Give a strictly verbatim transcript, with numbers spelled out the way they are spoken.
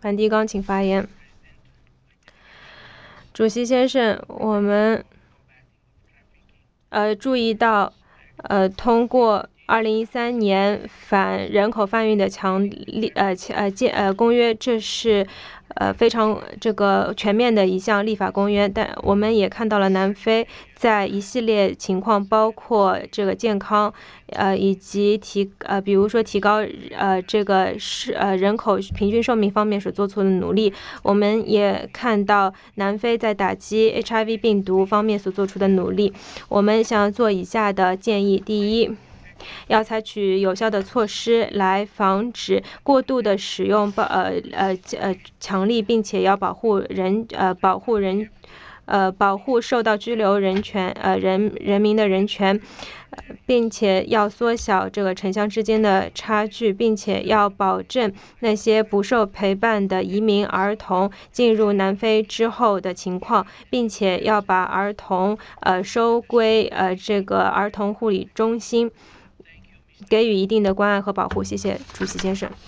梵蒂冈，请发言。主席先生，我们呃注意到，呃通过二零一三年反人口贩运的强力呃呃建呃公约，这是呃非常这个全面的一项立法公约。但我们也看到了南非在一系列情况，包括这个健康，呃以及提呃比如说提高呃这个是呃人口平均寿命方面所做出的努力。我们也看到南非在打击 H I V 病毒方面所做出的努力。我们想做以下的建议：第一，要采取有效的措施来防止过度的使用呃呃呃强力，并且要保护人呃保护人呃保护受到拘留人权呃人人民的人权，并且要缩小这个城乡之间的差距，并且要保证那些不受陪伴的移民儿童进入南非之后的情况，并且要把儿童呃收归呃这个儿童护理中心，给予一定的关爱和保护。谢谢主席先生。